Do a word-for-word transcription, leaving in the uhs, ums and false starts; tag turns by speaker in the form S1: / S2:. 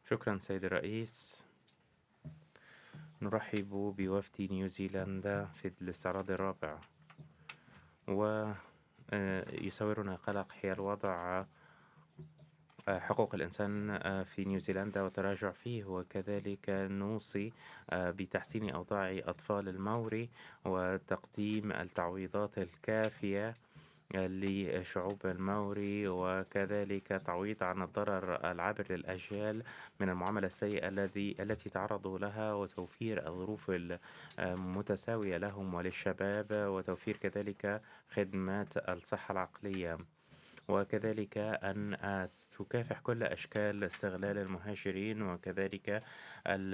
S1: شكرا سيد الرئيس. نرحب بوفد نيوزيلندا في الاستعراض الرابع، ويساورنا قلق حيال وضع حقوق الإنسان في نيوزيلندا وتراجع فيه، وكذلك نوصي بتحسين أوضاع أطفال الموري وتقديم التعويضات الكافية لشعوب الموري، وكذلك تعويض عن الضرر العابر للأجيال من المعاملة السيئة الذي التي تعرضوا لها، وتوفير الظروف المتساوية لهم وللشباب، وتوفير كذلك خدمات الصحة العقلية، وكذلك أن تكافح كل أشكال استغلال المهاجرين، وكذلك